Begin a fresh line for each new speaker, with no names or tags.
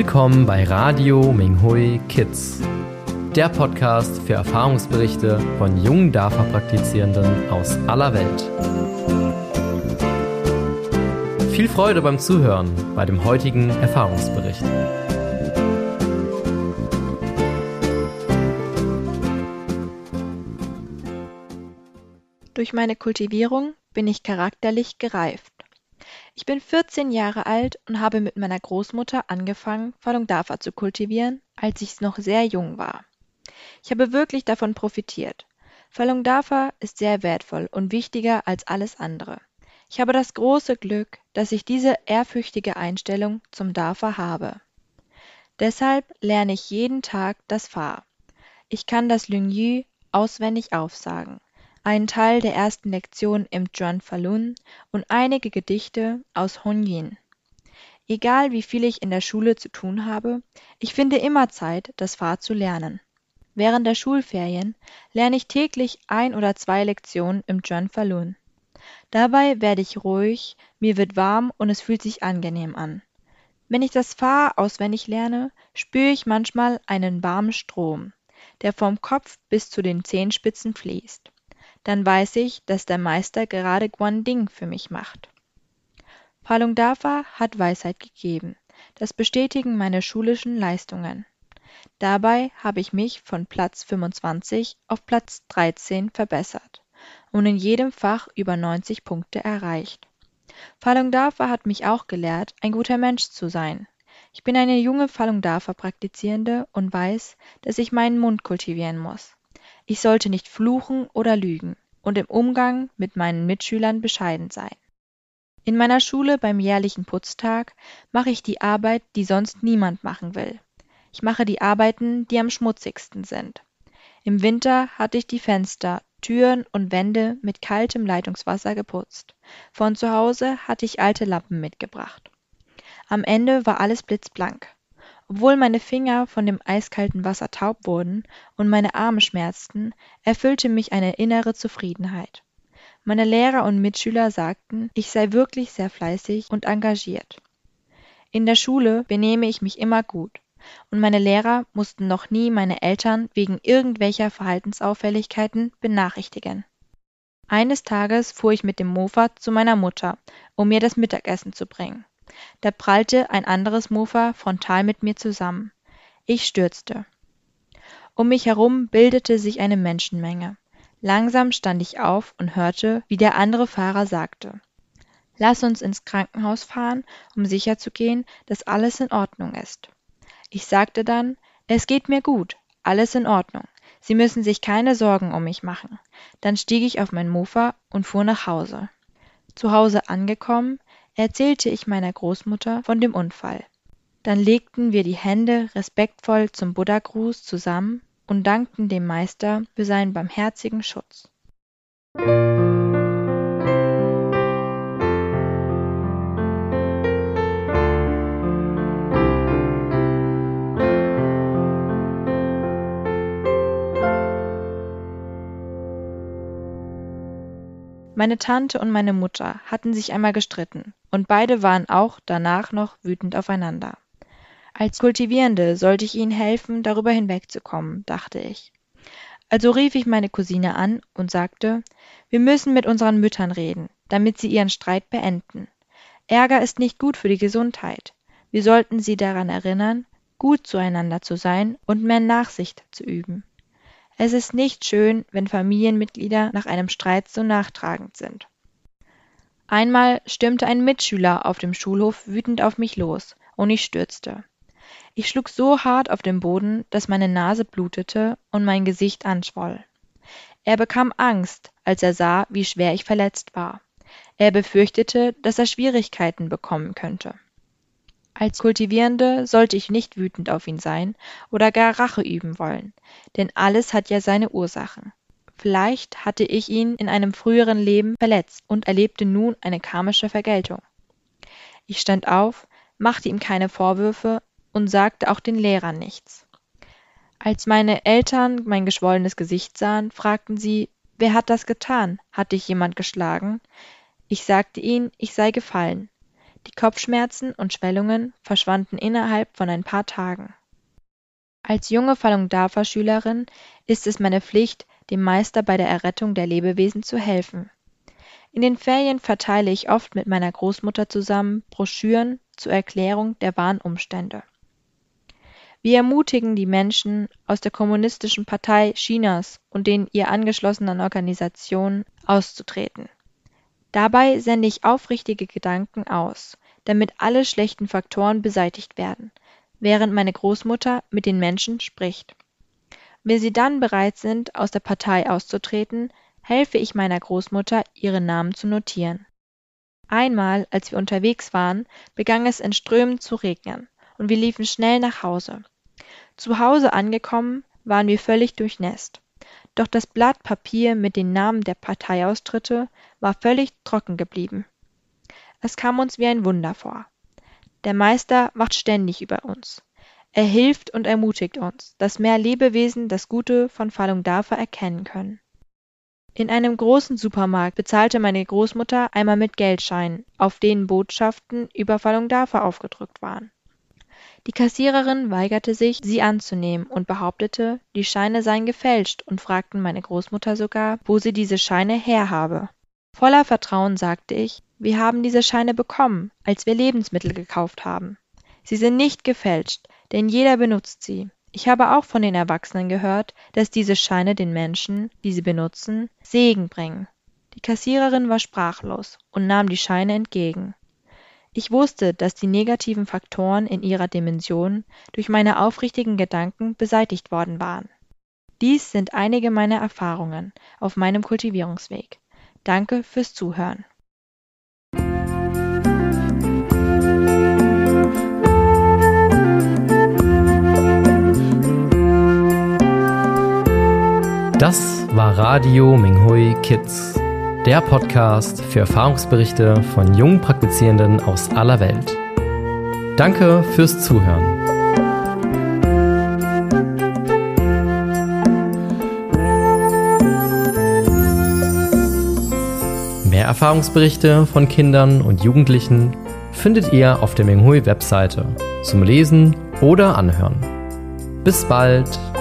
Willkommen bei Radio Minghui Kids, der Podcast für Erfahrungsberichte von jungen DAFA-Praktizierenden aus aller Welt. Viel Freude beim Zuhören bei dem heutigen Erfahrungsbericht.
Durch meine Kultivierung bin ich charakterlich gereift. Ich bin 14 Jahre alt und habe mit meiner Großmutter angefangen, Falun Dafa zu kultivieren, als ich noch sehr jung war. Ich habe wirklich davon profitiert. Falun Dafa ist sehr wertvoll und wichtiger als alles andere. Ich habe das große Glück, dass ich diese ehrfürchtige Einstellung zum Dafa habe. Deshalb lerne ich jeden Tag das Fa. Ich kann das Lüngyi auswendig aufsagen, einen Teil der ersten Lektion im Zhuan Falun und einige Gedichte aus Hongyin. Egal wie viel ich in der Schule zu tun habe, ich finde immer Zeit, das Fa zu lernen. Während der Schulferien lerne ich täglich 1 oder 2 Lektionen im Zhuan Falun. Dabei werde ich ruhig, mir wird warm und es fühlt sich angenehm an. Wenn ich das Fa auswendig lerne, spüre ich manchmal einen warmen Strom, der vom Kopf bis zu den Zehenspitzen fließt. Dann weiß ich, dass der Meister gerade Guanding für mich macht. Falun Dafa hat Weisheit gegeben. Das bestätigen meine schulischen Leistungen. Dabei habe ich mich von Platz 25 auf Platz 13 verbessert und in jedem Fach über 90 Punkte erreicht. Falun Dafa hat mich auch gelehrt, ein guter Mensch zu sein. Ich bin eine junge Falun Dafa Praktizierende und weiß, dass ich meinen Mund kultivieren muss. Ich sollte nicht fluchen oder lügen und im Umgang mit meinen Mitschülern bescheiden sein. In meiner Schule beim jährlichen Putztag mache ich die Arbeit, die sonst niemand machen will. Ich mache die Arbeiten, die am schmutzigsten sind. Im Winter hatte ich die Fenster, Türen und Wände mit kaltem Leitungswasser geputzt. Von zu Hause hatte ich alte Lampen mitgebracht. Am Ende war alles blitzblank. Obwohl meine Finger von dem eiskalten Wasser taub wurden und meine Arme schmerzten, erfüllte mich eine innere Zufriedenheit. Meine Lehrer und Mitschüler sagten, ich sei wirklich sehr fleißig und engagiert. In der Schule benehme ich mich immer gut und meine Lehrer mussten noch nie meine Eltern wegen irgendwelcher Verhaltensauffälligkeiten benachrichtigen. Eines Tages fuhr ich mit dem Mofa zu meiner Mutter, um mir das Mittagessen zu bringen. Da prallte ein anderes Mofa frontal mit mir zusammen. Ich stürzte. Um mich herum bildete sich eine Menschenmenge. Langsam stand ich auf und hörte, wie der andere Fahrer sagte: Lass uns ins Krankenhaus fahren, um sicherzugehen, dass alles in Ordnung ist. Ich sagte dann: Es geht mir gut, alles in Ordnung. Sie müssen sich keine Sorgen um mich machen. Dann stieg ich auf mein Mofa und fuhr nach Hause. Zu Hause angekommen, erzählte ich meiner Großmutter von dem Unfall. Dann legten wir die Hände respektvoll zum Buddha-Gruß zusammen und dankten dem Meister für seinen barmherzigen Schutz. Meine Tante und meine Mutter hatten sich einmal gestritten und beide waren auch danach noch wütend aufeinander. Als Kultivierende sollte ich ihnen helfen, darüber hinwegzukommen, dachte ich. Also rief ich meine Cousine an und sagte: Wir müssen mit unseren Müttern reden, damit sie ihren Streit beenden. Ärger ist nicht gut für die Gesundheit. Wir sollten sie daran erinnern, gut zueinander zu sein und mehr Nachsicht zu üben. Es ist nicht schön, wenn Familienmitglieder nach einem Streit so nachtragend sind. Einmal stürmte ein Mitschüler auf dem Schulhof wütend auf mich los und ich stürzte. Ich schlug so hart auf den Boden, dass meine Nase blutete und mein Gesicht anschwoll. Er bekam Angst, als er sah, wie schwer ich verletzt war. Er befürchtete, dass er Schwierigkeiten bekommen könnte. Als Kultivierende sollte ich nicht wütend auf ihn sein oder gar Rache üben wollen, denn alles hat ja seine Ursachen. Vielleicht hatte ich ihn in einem früheren Leben verletzt und erlebte nun eine karmische Vergeltung. Ich stand auf, machte ihm keine Vorwürfe und sagte auch den Lehrern nichts. Als meine Eltern mein geschwollenes Gesicht sahen, fragten sie: Wer hat das getan? Hat dich jemand geschlagen? Ich sagte ihnen, ich sei gefallen. Die Kopfschmerzen und Schwellungen verschwanden innerhalb von ein paar Tagen. Als junge Falun Dafa-Schülerin ist es meine Pflicht, dem Meister bei der Errettung der Lebewesen zu helfen. In den Ferien verteile ich oft mit meiner Großmutter zusammen Broschüren zur Erklärung der wahren Umstände. Wir ermutigen die Menschen aus der Kommunistischen Partei Chinas und den ihr angeschlossenen Organisationen auszutreten. Dabei sende ich aufrichtige Gedanken aus, damit alle schlechten Faktoren beseitigt werden, während meine Großmutter mit den Menschen spricht. Wenn sie dann bereit sind, aus der Partei auszutreten, helfe ich meiner Großmutter, ihren Namen zu notieren. Einmal, als wir unterwegs waren, begann es in Strömen zu regnen und wir liefen schnell nach Hause. Zu Hause angekommen, waren wir völlig durchnässt. Doch das Blatt Papier mit den Namen der Parteiaustritte war völlig trocken geblieben. Es kam uns wie ein Wunder vor. Der Meister wacht ständig über uns. Er hilft und ermutigt uns, dass mehr Lebewesen das Gute von Falun Dafa erkennen können. In einem großen Supermarkt bezahlte meine Großmutter einmal mit Geldscheinen, auf denen Botschaften über Falun Dafa aufgedruckt waren. Die Kassiererin weigerte sich, sie anzunehmen und behauptete, die Scheine seien gefälscht und fragten meine Großmutter sogar, wo sie diese Scheine her habe. Voller Vertrauen sagte ich, wir haben diese Scheine bekommen, als wir Lebensmittel gekauft haben. Sie sind nicht gefälscht, denn jeder benutzt sie. Ich habe auch von den Erwachsenen gehört, dass diese Scheine den Menschen, die sie benutzen, Segen bringen. Die Kassiererin war sprachlos und nahm die Scheine entgegen. Ich wusste, dass die negativen Faktoren in ihrer Dimension durch meine aufrichtigen Gedanken beseitigt worden waren. Dies sind einige meiner Erfahrungen auf meinem Kultivierungsweg. Danke fürs Zuhören.
Das war Radio Minghui Kids, der Podcast für Erfahrungsberichte von jungen Praktizierenden aus aller Welt. Danke fürs Zuhören. Mehr Erfahrungsberichte von Kindern und Jugendlichen findet ihr auf der Minghui-Webseite zum Lesen oder Anhören. Bis bald!